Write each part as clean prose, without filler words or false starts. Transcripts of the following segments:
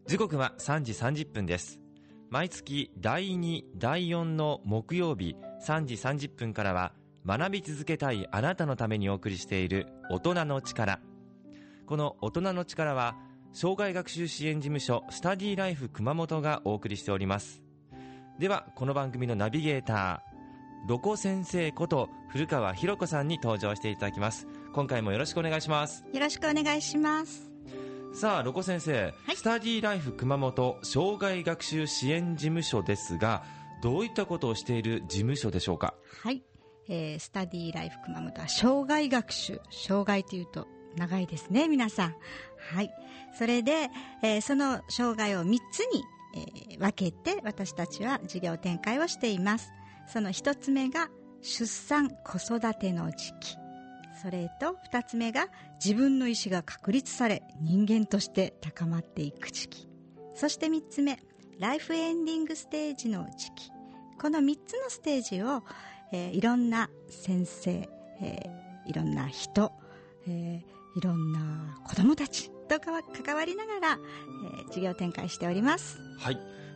時刻は3時30分です。毎月第2、第4の木曜日3時30分からは、学び続けたいあなたのためにお送りしている大人の力。この大人の力は、障害学習支援事務所スタディライフ熊本がお送りしております。では、この番組のナビゲーター、ロコ先生こと古川博子さんに登場していただきます。今回もよろしくお願いします。 よろしくお願いします。 さあ、ロコ先生、はい、スタディライフ熊本障害学習支援事務所ですが、どういったことをしている事務所でしょうか？ はい、スタディライフ熊本は障害学習、障害というと長いですね、皆さん。はい。それで、その障害を3つに、分けて私たちは事業展開をしています。その1つ目が出産子育ての時期。それと2つ目が自分の意思が確立され人間として高まっていく時期。そして3つ目、ライフエンディングステージの時期。この3つのステージを、いろんな先生、いろんな人、いろんな子供たちと関わりながら、事業展開しております。 はい。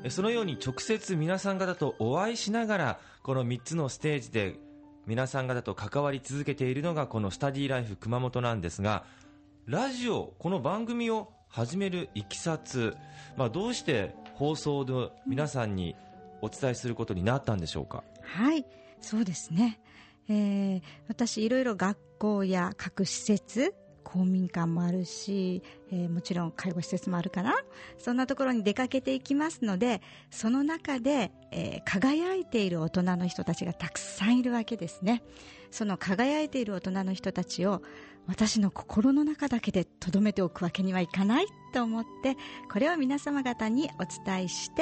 そのように直接皆さん方とお会いしながら、この3つのステージで皆さん方と関わり続けているのがこのスタディライフ熊本なんですが、ラジオ、この番組を始めるいきさつ、どうして放送で皆さんにお伝えすることになったんでしょうか？ はい、そうですね。私いろいろ学校や各施設、公民館もあるし、もちろん介護施設もあるかな。そんなところに出かけていきますので、その中で、輝いている大人の人たちがたくさんいるわけですね。その輝いている大人の人たちを私の心の中だけで留めておくわけにはいかないと思って、これを皆様方にお伝えして、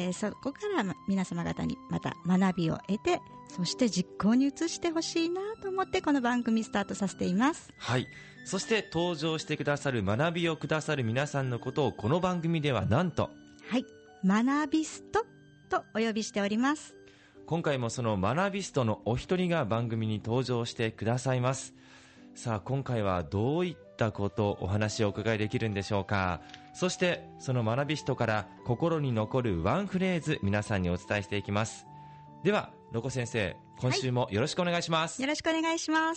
そこから皆様方にまた学びを得て、そして実行に移してほしいなと思ってこの番組スタートさせています。 はい。そして登場してくださる、学びをくださる皆さんのことをこの番組ではなんと、 はい、学びストとお呼びしております。 今回もその学びストのお一人が番組に登場してくださいます。さあ、今回はどういったことお話をお伺いできるんでしょうか？そしてその学びストから心に残るワンフレーズ、皆さんにお伝えしていきます。ではロコ先生、今週もよろしくお願いします。 よろしくお願いします。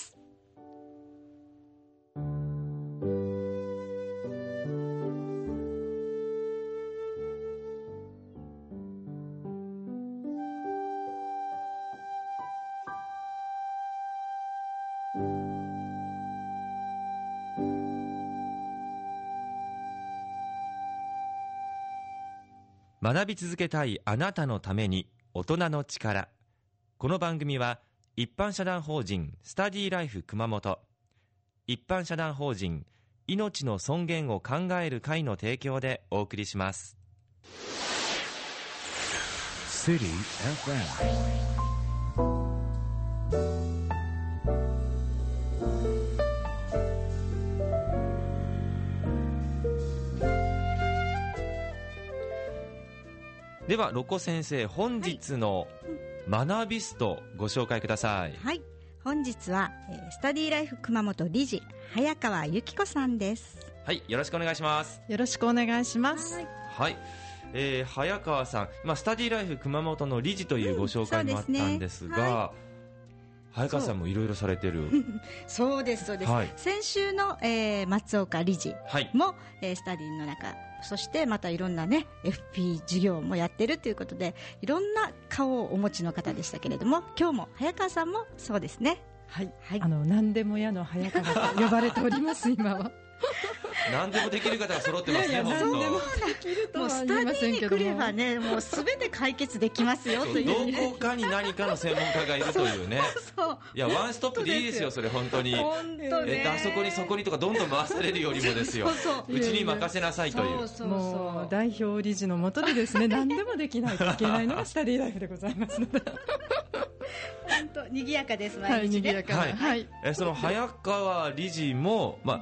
学び続けたいあなたのために大人の力。この番組は一般社団法人スタディライフ熊本、一般社団法人命の尊厳を考える会の提供でお送りします。City FM。ではロコ先生、本日の学びストご紹介ください。 はい、本日は、スタディライフ熊本理事早川由紀子さんです。 はい、よろしくお願いします。 よろしくお願いします。 はい、早川さん、スタディライフ熊本の理事というご紹介もあったんですが、早川さんもいろいろされてる。 そうですそうです、はい、先週の、松岡理事も、スタディの中、そしてまたいろんなね FP 事業もやってるということで、いろんな顔をお持ちの方でしたけれども、今日も早川さんもそうですね。 はい、はい、何でも屋の早川と呼ばれております今は。 何でもできる方が揃ってますね。 何でもできるとは言いませんけども、 もうスタディに来ればね、もうすべて解決できますよという、 どこかに何かの専門家がいるというね。 そういや、ワンストップでいいですよ、それ本当に。 本当ね、 あそこにそこにとかどんどん回されるよりもですよ。うちに任せなさいという。 もう代表理事の下でですね、何でもできないといけないのがスタディライフでございますので。 本当賑やかです、毎日ね。 賑やかな。 はい。その早川理事も、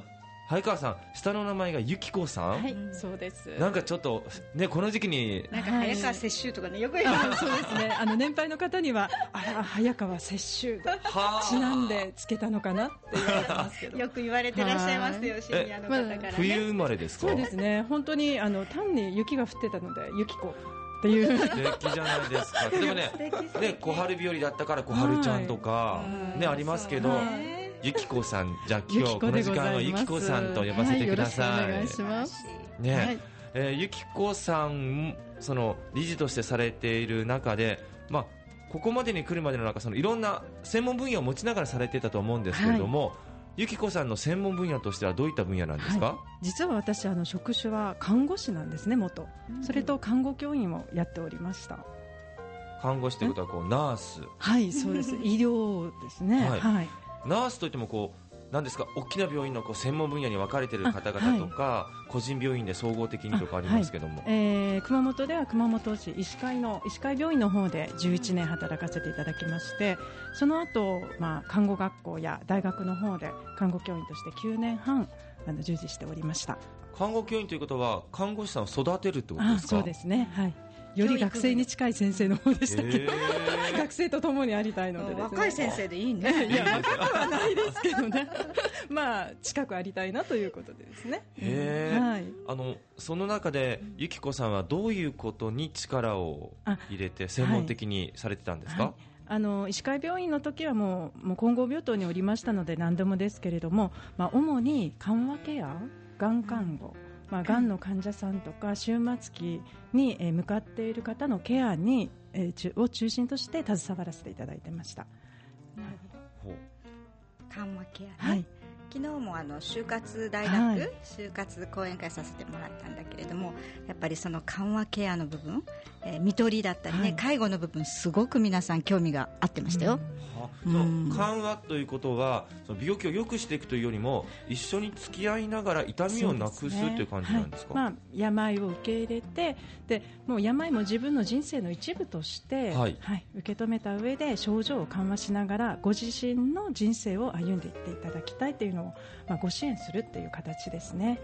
早川さん、下の名前がゆきこさん、 はい、そうです。 なんかちょっと、ね、この時期になんか早川雪舟とかね、よく言われます。 そうですね、年配の方には早川雪舟とちなんでつけたのかなって言われてますけどよく言われてらっしゃいますよ、シニアの方からね。 冬生まれですか？ そうですね、本当に単に雪が降ってたのでゆきこっていう。 素敵じゃないですか。でもね、小春日和だったから小春ちゃんとか、ね、ありますけど、ゆきこさん、じゃあ今日この時間はゆきこさんと呼ばせてください。 はい、よろしくお願いします。 ね、ゆきこさん、その理事としてされている中で、ここまでに来るまでの中、いろんな専門分野を持ちながらされていたと思うんですけれども、ゆきこさんの専門分野としてはどういった分野なんですか？ 実は私、職種は看護師なんですね、元。それと看護教員をやっておりました。 看護師ということはナース。 はい、そうです。医療ですね。はい。 ナースといっても何ですか、大きな病院の専門分野に分かれている方々とか、個人病院で総合的にとかありますけども、 熊本では熊本市医師会病院の方で11年働かせていただきまして、その後、看護学校や大学の方で看護教員として9年半従事しておりました。 看護教員ということは看護師さんを育てるってことですか？ そうですね、はい。より学生に近い先生の方でしたけど、学生と共にありたいのでですね。 若い先生でいいね。 いや、若くはないですけどね。近くありたいなということでですね。 はい。その中でゆきこさんはどういうことに力を入れて専門的にされてたんですか？ 医師会病院の時はもう混合病棟におりましたので何でもですけれども、主に緩和ケア、がん看護、がんの患者さんとか終末期に向かっている方のケアを中心として携わらせていただいてました。 なるほど。緩和ケアね。 はい。 昨日も就活大学、就活講演会させてもらったんだけれども、やっぱりその緩和ケアの部分、看取りだったりね、介護の部分、すごく皆さん興味があってましたよ。 緩和ということはその病気を良くしていくというよりも一緒に付き合いながら痛みをなくすという感じなんですか？ 病を受け入れて、でもう病も自分の人生の一部として、受け止めた上で症状を緩和しながらご自身の人生を歩んでいっていただきたいというのを、ご支援するっていう形ですね。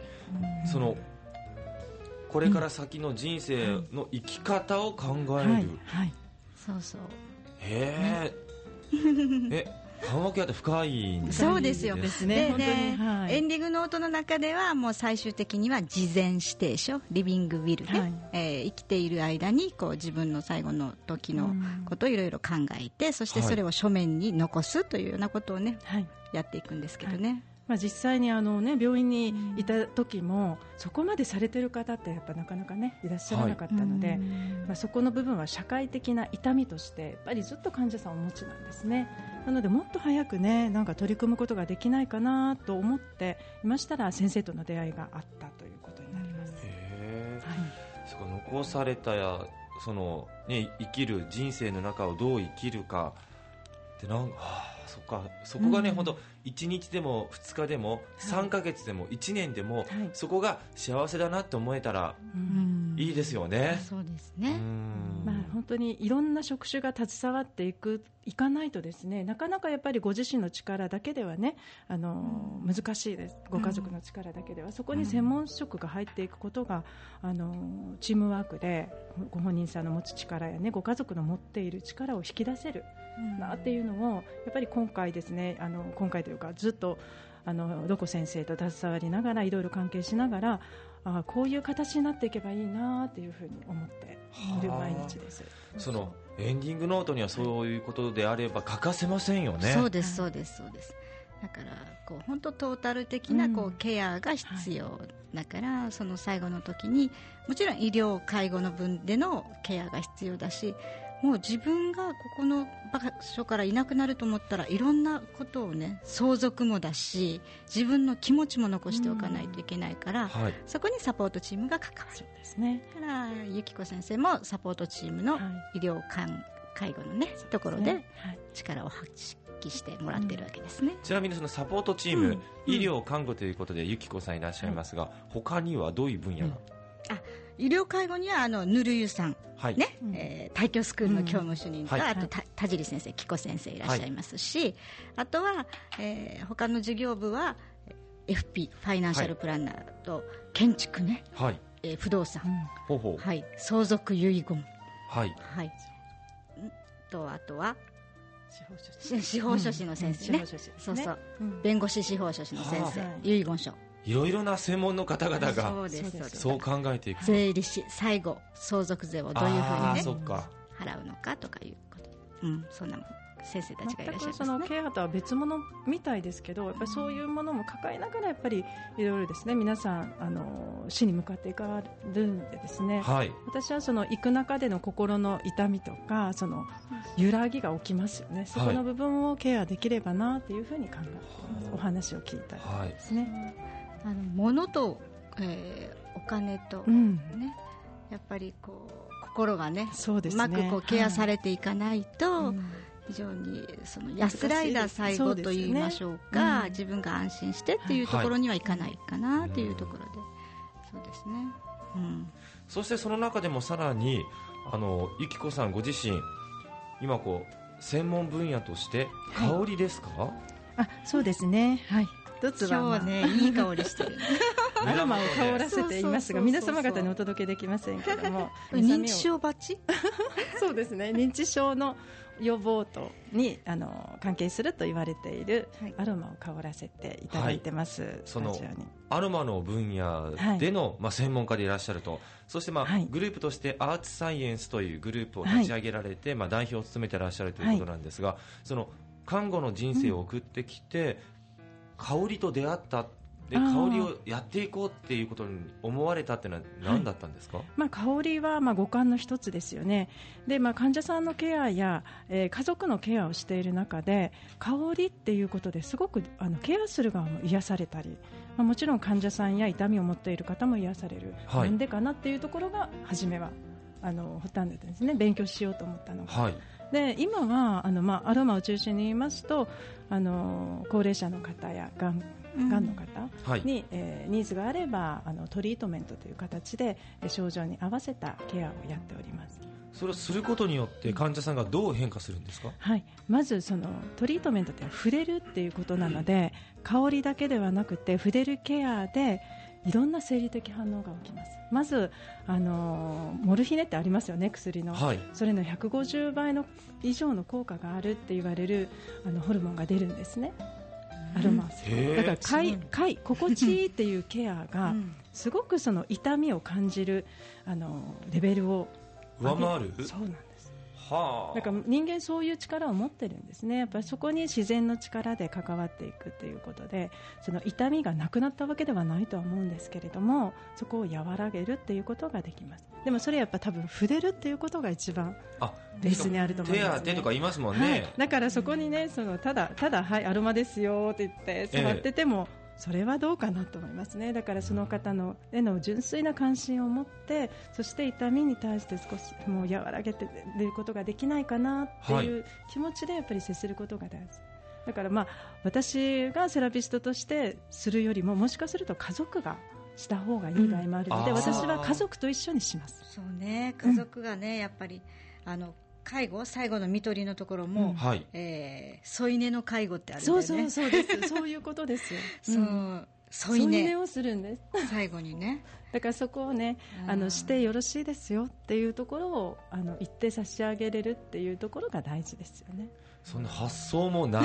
これから先の人生の生き方を考える。 そうそう。 緩和ケアって深いんですね。 そうですよ。でね、エンディングノートの中ではもう最終的には事前指定書、リビングウィルね、生きている間に自分の最後の時のことをいろいろ考えて、そしてそれを書面に残すというようなことをね、やっていくんですけどね。 実際に病院にいた時もそこまでされている方ってやっぱなかなかねいらっしゃらなかったので、そこの部分は社会的な痛みとしてやっぱりずっと患者さんをお持ちなんですね。なのでもっと早くね取り組むことができないかなと思っていましたら先生との出会いがあったということになります。 そこ残された生きる人生の中をどう生きるかってそこがね、本当1日でも2日でも3ヶ月でも1年でも、そこが幸せだなって思えたらいいですよね。 そうですね。 本当にいろんな職種が携わっていかないとですね、なかなかやっぱりご自身の力だけではね難しいです。ご家族の力だけでは、そこに専門職が入っていくことがチームワークでご本人さんの持つ力やね、ご家族の持っている力を引き出せるなっていうのをやっぱり今回ですね、今回というかずっとどこ先生と携わりながらいろいろ関係しながらこういう形になっていけばいいなというふうに思っている毎日です。 そのエンディングノートにはそういうことであれば欠かせませんよね。 そうですそうですそうです。だから本当トータル的なケアが必要だから、その最後の時にもちろん医療介護の分でのケアが必要だし、もう自分がここの場所からいなくなると思ったらいろんなことをね、相続もだし自分の気持ちも残しておかないといけないから、そこにサポートチームが関わる。そうですね。だからゆきこ先生もサポートチームの医療介護のね、ところで力を発揮してもらっているわけですね。 ちなみにそのサポートチーム、医療看護ということでゆきこさんいらっしゃいますが、他にはどういう分野が？ 医療介護にはぬるゆさん、大京スクールの教務主任と、あと田尻先生、紀子先生いらっしゃいますし、あとは、他の事業部は FP ファイナンシャルプランナーと建築ね、 はい、 不動産、 ほうほう、 はい、相続遺言、 はいはい、あとは司法書士の先生ね、そうそう、弁護士司法書士の先生、遺言書、 いろいろな専門の方々がそう考えていく。 税理士、最後相続税をどういうふうにね払うのかとかいうこと、そんな先生たちがいらっしゃいますね。 そのケアとは別物みたいですけど、やっぱりそういうものも抱えながらやっぱりいろいろですね、皆さん死に向かっていかれるんでですね、はい、私はその行く中での心の痛みとかその揺らぎが起きますよね、そこの部分をケアできればなというふうに考えています、お話を聞いたりですね、 物と、お金と、ね、やっぱりこう心がね、うまくこうケアされていかないと、非常にその安らいだ最後といいましょうか、自分が安心してっていうところにはいかないかなというところで、そうですね、 そしてその中でもさらにゆきこさんご自身今こう専門分野として香りですか？ そうですね、はい、一つは、 今日ね、いい香りしてるアロマを香らせていますが、皆様方にお届けできませんけども認知症バチそうですね、認知症の予防に関係すると言われているアロマを香らせていただいてます、 そのアロマの分野での、専門家でいらっしゃると。そして、グループとしてアーツサイエンスというグループを立ち上げられて、代表を務めていらっしゃるということなんですが、その看護の人生を送ってきて、香りと出会ったで香りをやっていこうっていうことに思われたっていうのは何だったんですか？ 香りは五感の一つですよね。で、患者さんのケアや、家族のケアをしている中で香りっていうことですごくケアする側も癒されたり、もちろん患者さんや痛みを持っている方も癒される、なんでかなっていうところが初めは発端ですね、勉強しようと思ったのが、で今はアロマを中心に言いますと高齢者の方やがんの方に、ニーズがあればトリートメントという形で症状に合わせたケアをやっております。 それをすることによって患者さんがどう変化するんですか？ まずそのトリートメントって触れるっていうことなので、香りだけではなくて触れるケアでいろんな生理的反応が起きます。まずモルヒネってありますよね、薬の、それの150倍の以上の効果があるって言われるホルモンが出るんですね、アロマだから心地いいっていうケアがすごくその痛みを感じるレベルを上回る。 そうなんです。だから人間そういう力を持ってるんですね。やっぱりそこに自然の力で関わっていくということで、その痛みがなくなったわけではないとは思うんですけれども、そこを和らげるっていうことができます。でもそれやっぱ多分触れるっていうことが一番ベースにあると思います、ね、 手当てとか言いますもんね、 だからそこにね、ただアロマですよって言って触ってても、それはどうかなと思いますね。だからその方のへの純粋な関心を持って、そして痛みに対して少しもう和らげていることができないかなっていう気持ちでやっぱり接することが大事。だから私がセラピストとしてするよりも、もしかすると家族がした方がいい場合もあるので、私は家族と一緒にします。 そうね、家族がね、やっぱり介護、最後の看取りのところも、添い寝の介護ってあるんだよね。 そうですそういうことですよ添い寝をするんです最後にね。 だからそこをね、してよろしいですよっていうところを言って差し上げれるっていうところが大事ですよね。 そんな発想もない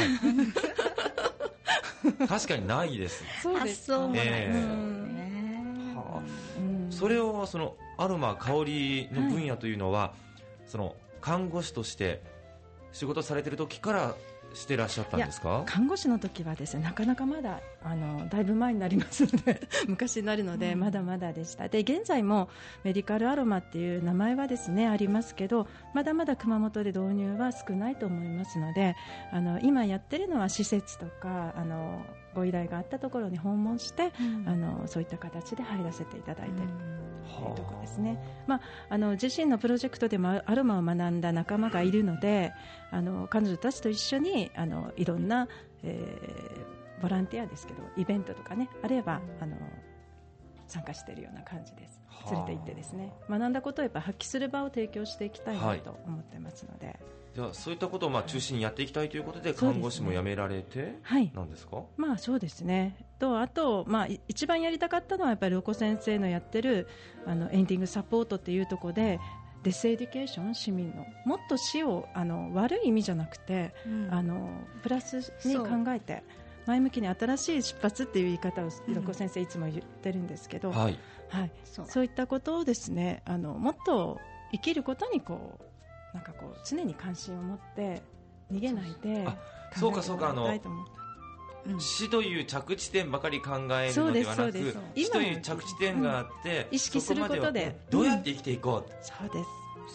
確かにないです。 発想もないですよね。 それをそのアロマ香りの分野というのは、その看護師として仕事されている時からしてらっしゃったんですか？ 看護師の時はですね、なかなかまだだいぶ前になりますので昔になるのでまだまだでした。で、現在もメディカルアロマっていう名前はですねありますけど、まだまだ熊本で導入は少ないと思いますので、今やってるのは施設とかご依頼があったところに訪問して、そういった形で入らせていただいているというところですね。自身のプロジェクトでもアロマを学んだ仲間がいるので、彼女たちと一緒にいろんな、ボランティアですけどイベントとかね、あれば参加しているような感じです。連れて行ってですね、学んだことをやっぱ発揮する場を提供していきたいなと思ってますので、 じゃあそういったことを中心にやっていきたいということで、看護師も辞められてなんですか？ そうですね。あと、一番やりたかったのはやっぱりロコ先生のやってるエンディングサポートっていうところで、デスエデュケーション、市民のもっと死を悪い意味じゃなくて、プラスに考えて前向きに新しい出発っていう言い方をロコ先生いつも言ってるんですけど、そういったことをですね、もっと生きることに常に関心を持って逃げないで考えてもらいたいと思った。 死という着地点ばかり考えるのではなく、死という着地点があって、 意識することでどうやって生きていこう、 そうです。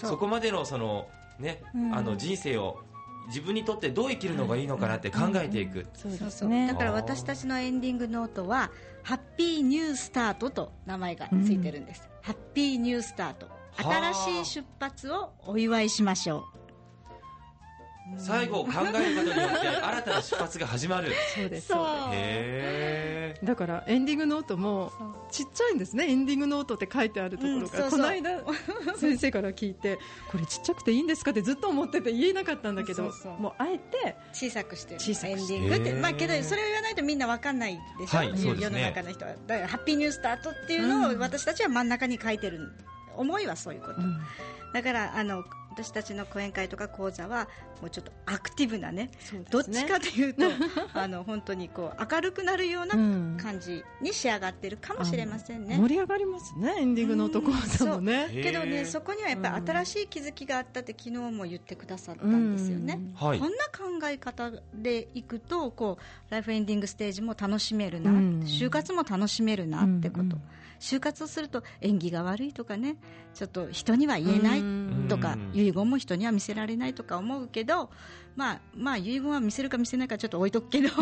そこまでの人生を自分にとってどう生きるのがいいのかなって考えていく。 だから私たちのエンディングノートはハッピーニュースタートと名前がついてるんです。ハッピーニュースタート、新しい出発をお祝いしましょう。 最後を考えることによって新たな出発が始まる。 そうです。だからエンディングノートもちっちゃいんですね。エンディングノートって書いてあるところが、この間先生から聞いて、これちっちゃくていいんですかってずっと思ってて言えなかったんだけど、もうあえて小さくしてるエンディングって、けどそれを言わないとみんな分かんないでしょ、世の中の人は。だからハッピーニュースタートっていうのを私たちは真ん中に書いてる。思いはそういうこと、だから私たちの講演会とか講座はもうちょっとアクティブなね、どっちかというと本当に明るくなるような感じに仕上がってるかもしれませんね。 盛り上がりますね、エンディングのところもね。 けどね、そこにはやっぱり新しい気づきがあったって昨日も言ってくださったんですよね。こんな考え方でいくとライフエンディングステージも楽しめるな、就活も楽しめるなってこと。就活をすると縁起が悪いとかね、ちょっと人には言えないとか、遺言も人には見せられないとか思うけど、遺言は見せるか見せないかちょっと置いとくけど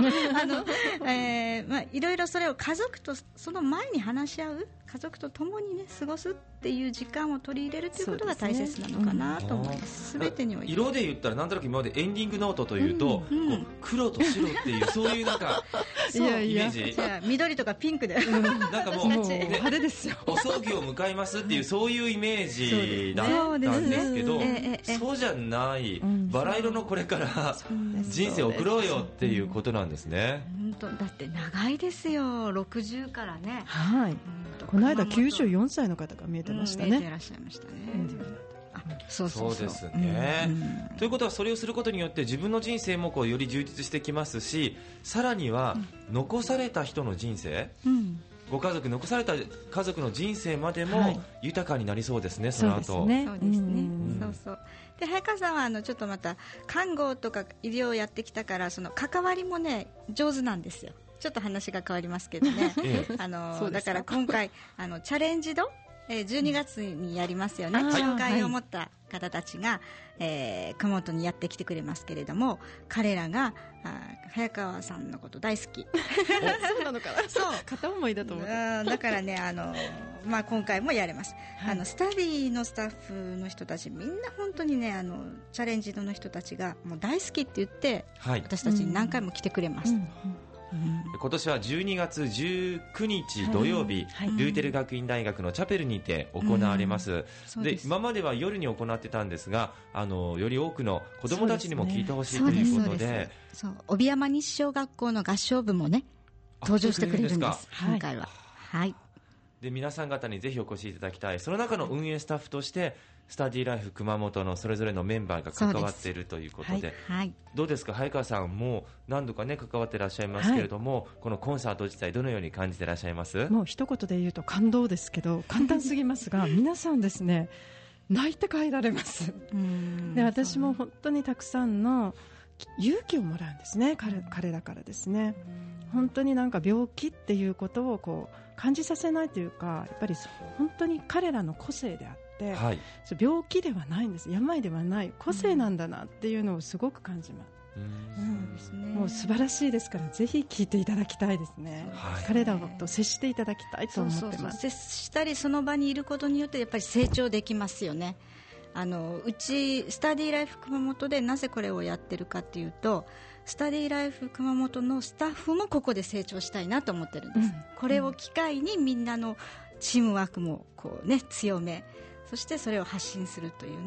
いろいろそれを家族とその前に話し合う、家族と共にね過ごすっていう時間を取り入れるということが大切なのかなと思います。全てにおいて色で言ったらなんとなく今までエンディングノートというと、黒と白っていうそういうイメージ。 じゃあ緑とかピンクでなんかもう派手ですよ。 お葬儀を迎えますっていうそういうイメージだったんですけど、そうじゃない、バラ色のこれから人生を送ろうよっていうことなんですね。 本当だって長いですよ、60からね。 この間94歳の方が見えてましたね。 見えていらっしゃいましたね。 そうですね、ということはそれをすることによって自分の人生もより充実してきますし、さらには残された人の人生、ご家族、残された家族の人生までも豊かになりそうですね、その後。 そうですね。で早川さんはちょっとまた看護とか医療をやってきたから、その関わりもね上手なんですよ。ちょっと話が変わりますけどねだから今回チャレンジド12月にやりますよね。障害を持った方たちが、熊本にやってきてくれますけれども、彼らが早川さんのこと大好き。 そうなのかな。そう片思いだと思う。 だからね今回もやれます、スタディのスタッフの人たちみんな本当にねチャレンジの人たちがもう大好きって言って、私たちに何回も来てくれます。 今年は12月19日土曜日、ルーテル学院大学のチャペルにて行われます。で今までは夜に行ってたんですが、より多くの子どもたちにも聞いてほしいということで、 帯山西小学校の合唱部もね登場してくれるんです、今回は。 で皆さん方にぜひお越しいただきたい。その中の運営スタッフとしてスタディライフ熊本のそれぞれのメンバーが関わっているということで、どうですか、早川さんも何度かね関わっていらっしゃいますけれども、このコンサート自体どのように感じていらっしゃいます？ もう一言で言うと感動ですけど、簡単すぎますが皆さんですね泣いて帰られます。で私も本当にたくさんの勇気をもらうんですね、彼らからですね。本当になんか病気っていうことを感じさせないというか、やっぱり本当に彼らの個性であって、病気ではないんです、病ではない個性なんだなっていうのをすごく感じます。もう素晴らしいですから、ぜひ聞いていただきたいですね。彼らと接していただきたいと思ってます。 接したりその場にいることによってやっぱり成長できますよね。うちスタディライフ熊本でなぜこれをやってるかっていうと、スタディライフ熊本のスタッフもここで成長したいなと思ってるんです、これを機会にみんなのチームワークも強め、そしてそれを発信するというね、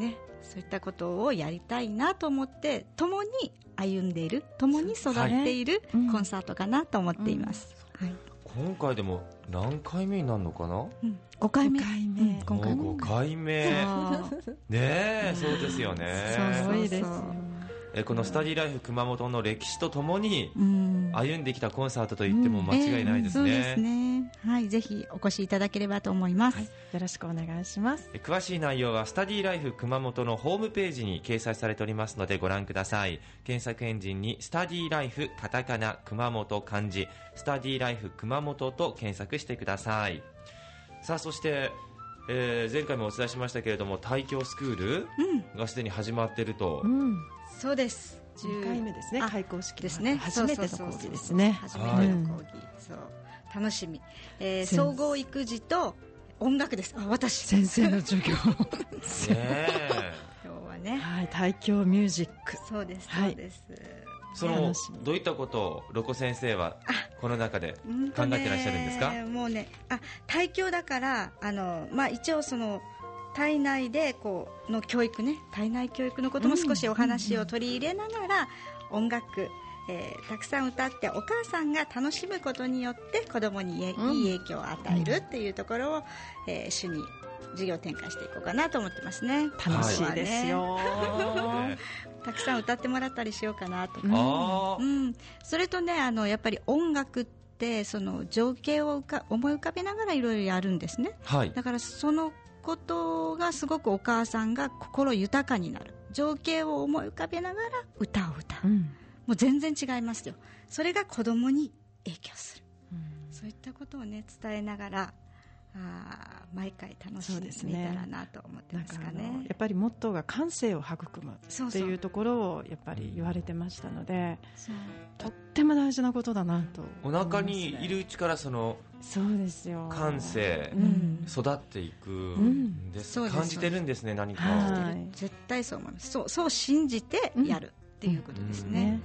そういったことをやりたいなと思って共に歩んでいる、共に育っているコンサートかなと思っています、はい、 今回でも何回目になるのかな、 5回目、 今回5回目ね、そうですよね。 すごいですよ。 このスタディライフ熊本の歴史とともに歩んできたコンサートと言っても間違いないですね。 そうですね、はい、ぜひお越しいただければと思います、 はい、よろしくお願いします。 詳しい内容はスタディライフ熊本のホームページに掲載されておりますのでご覧ください。検索エンジンにスタディライフカタカナ熊本漢字スタディライフ熊本と検索してください。さあそして、前回もお伝えしましたけれども大京スクールがすでに始まっていると、 そうです、 2回目ですね、開講式ですね、 初めての講義ですね。 初めての講義、そう楽しみ、総合育児と音楽です。私先生の授業今日はね、 はい、大京ミュージック、 そうですそうです、 そのどういったことをロコ先生はこの中で考えてらっしゃるんですか？ もうね、大教だから一応その体内での教育ね、体内教育のことも少しお話を取り入れながら音楽、たくさん歌ってお母さんが楽しむことによって子供にいい影響を与えるっていうところを、主に授業展開していこうかなと思ってますね。 楽しいですよ、 たくさん歌ってもらったりしようかなとか、それとね、やっぱり音楽ってその情景を思い浮かべながらいろいろやるんですね、 はい、 だからそのことがすごくお母さんが心豊かになる、情景を思い浮かべながら歌を歌う、もう全然違いますよ。それが子供に影響する、そういったことをね伝えながら毎回楽しんでみたらなと思ってますかね。 やっぱりモットーが感性を育むっていうところをやっぱり言われてましたので、とっても大事なことだなと、 お腹にいるうちからそのそうですよ、 感性、育っていくんです、感じてるんですね、何かを、 絶対そう思います。そう信じてやるっていうことですね、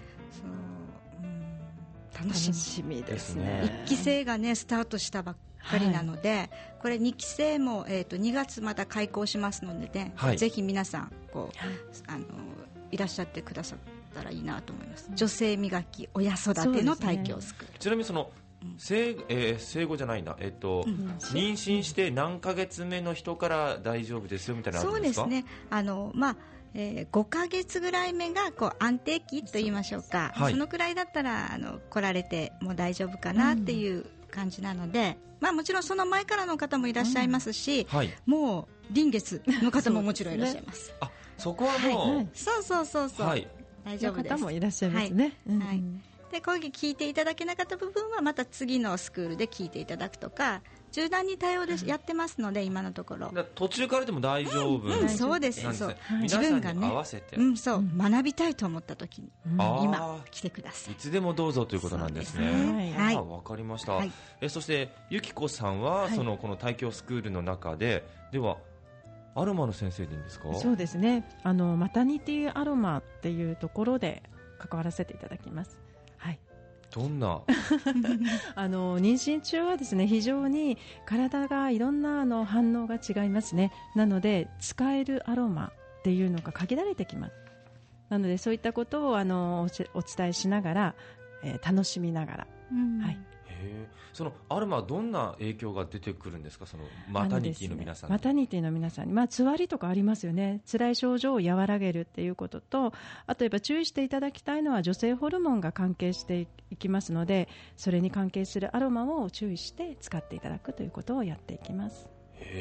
楽しみですね。1期生がねスタートしたばっかりなので、これ2期生も、2月また開校しますのでね、ぜひ皆さんいらっしゃってくださったらいいなと思います、女性磨き親育ての大京スクール、 ちなみにその生後じゃないな、妊娠して何ヶ月目の人から大丈夫ですよみたいなのあるんですか？そうですね、5ヶ月ぐらい目が安定期と言いましょうか、そのくらいだったら来られても大丈夫かなっていう感じなので、もちろんその前からの方もいらっしゃいますし、もう臨月の方ももちろんいらっしゃいます。 そこはもう、 そう、大丈夫です。 方もいらっしゃいますね。 で講義聞いていただけなかった部分はまた次のスクールで聞いていただくとか、柔軟に対応でやってますので、今のところ途中からでも大丈夫、 そうです、自分がね合わせて、 学びたいと思った時に、今来てください。 いつでもどうぞということなんですね。わかりました、そしてゆきこさんは、この大京スクールの中ではアロマの先生でいいんですか？ そうですね、マタニティアロマっていうところで関わらせていただきます。 どんな妊娠中はですね、非常に体がいろんな反応が違いますね。なので使えるアロマっていうのが限られてきます。なのでそういったことをお伝えしながら、楽しみながら、 そのアロマはどんな影響が出てくるんですか？そのマタニティの皆さん、 マタニティの皆さんに、つわりとかありますよね。辛い症状を和らげるっていうことと、あとやっぱ注意していただきたいのは女性ホルモンが関係していきますので、それに関係するアロマを注意して使っていただくということをやっていきます。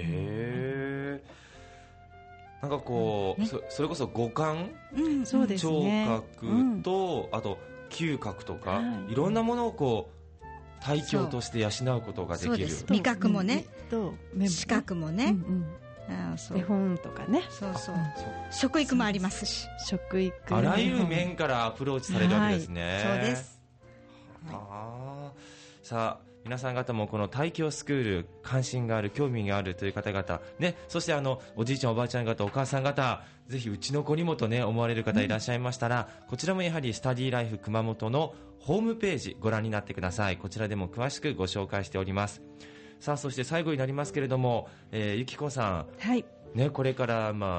なんかそれこそ五感、 そうですね、 聴覚と、あと嗅覚とか、いろんなものを大京として養うことができる。 味覚もね、視覚もね、 絵本とかね、 食育もありますし、 食育、 あらゆる面からアプローチされるわけですね。 そうです。 さあ皆さん方もこの大京スクール関心がある、興味があるという方々、そしておじいちゃんおばあちゃん方、お母さん方、ぜひうちの子にもと思われる方いらっしゃいましたら、こちらもやはりスタディライフ熊本のホームページご覧になってください。こちらでも詳しくご紹介しております。さあそして最後になりますけれども、ゆきこさん、これから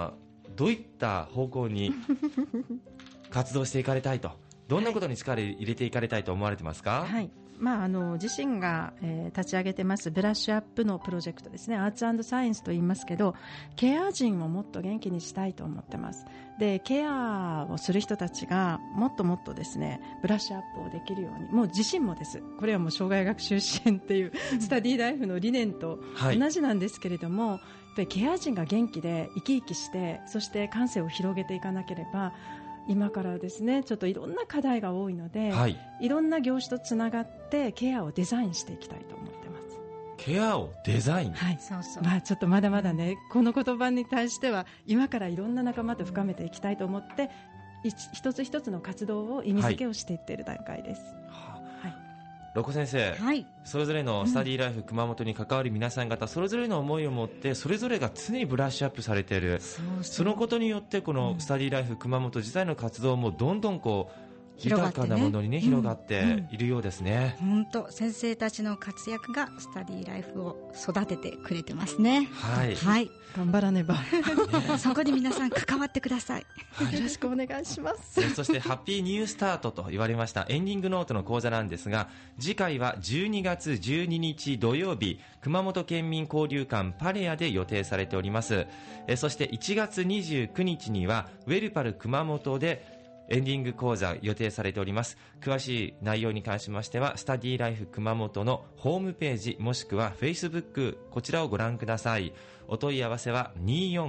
どういった方向に活動していかれたいと、どんなことに力を入れていかれたいと思われてますか？ はい、自身が、立ち上げてますブラッシュアップのプロジェクトですね。アーツ&サイエンスと言いますけど、ケア人をもっと元気にしたいと思ってます。で、ケアをする人たちがもっともっとですね、ブラッシュアップをできるように、もう自身もです。これはもう障害学習支援っていうスタディライフの理念と同じなんですけれども、やっぱりケア人が元気で生き生きして、そして感性を広げていかなければ、今からですね、ちょっといろんな課題が多いので、いろんな業種とつながってケアをデザインしていきたいと思ってます。 ケアをデザイン、 はい、 そうそう、 ちょっとまだまだね、この言葉に対しては今からいろんな仲間と深めていきたいと思って、一つ一つの活動を意味付けをしていっている段階です。 六子先生、 はい、 それぞれのスタディライフ熊本に関わる皆さん方、それぞれの思いを持ってそれぞれが常にブラッシュアップされている。そのことによってこのスタディライフ熊本自体の活動もどんどんこう豊かなものにね、広がっているようですね。 本当、先生たちの活躍がスタディライフを育ててくれてますね。 はい、 はい、 頑張らねばそこに皆さん関わってください。 よろしくお願いします。 そしてハッピーニュースタートと言われましたエンディングノートの講座なんですが、次回は12月12日土曜日、熊本県民交流館パレアで予定されております。そして1月29日にはウェルパル熊本でエンディング講座予定されております。詳しい内容に関しましてはスタディライフ熊本のホームページもしくはフェイスブック、こちらをご覧ください。お問い合わせは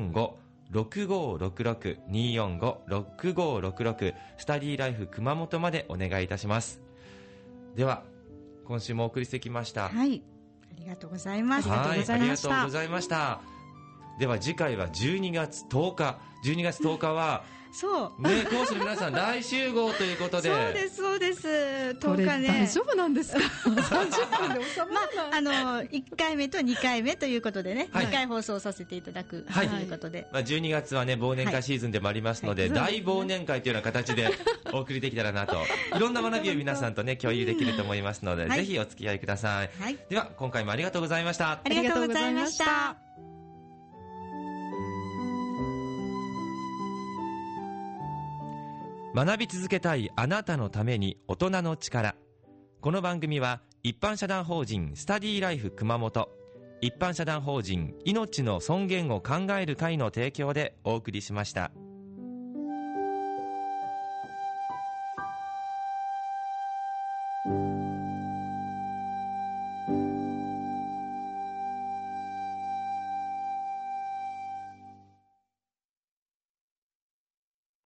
245-6566 245-6566 スタディライフ熊本までお願いいたします。では今週もお送りしてきました。 はい、ありがとうございます。 はい、ありがとうございました。では次回は12月10日12月10日はそうね、講師の皆さん大集合ということでそうですそうです。 これ 10日ね、 大丈夫なんですか30分で収まらない、 1回目と2回目ということでね、 はい、 2回放送させていただく、 はい、 ということで、 12月はね忘年会シーズンでもありますので、大忘年会というような形でお送りできたらなといろんな学びを皆さんとね共有できると思いますので、ぜひお付き合いください。では今回もありがとうございました。 ありがとうございました。 学び続けたいあなたのために大人の力。この番組は一般社団法人スタディライフ熊本、一般社団法人命の尊厳を考える会の提供でお送りしました。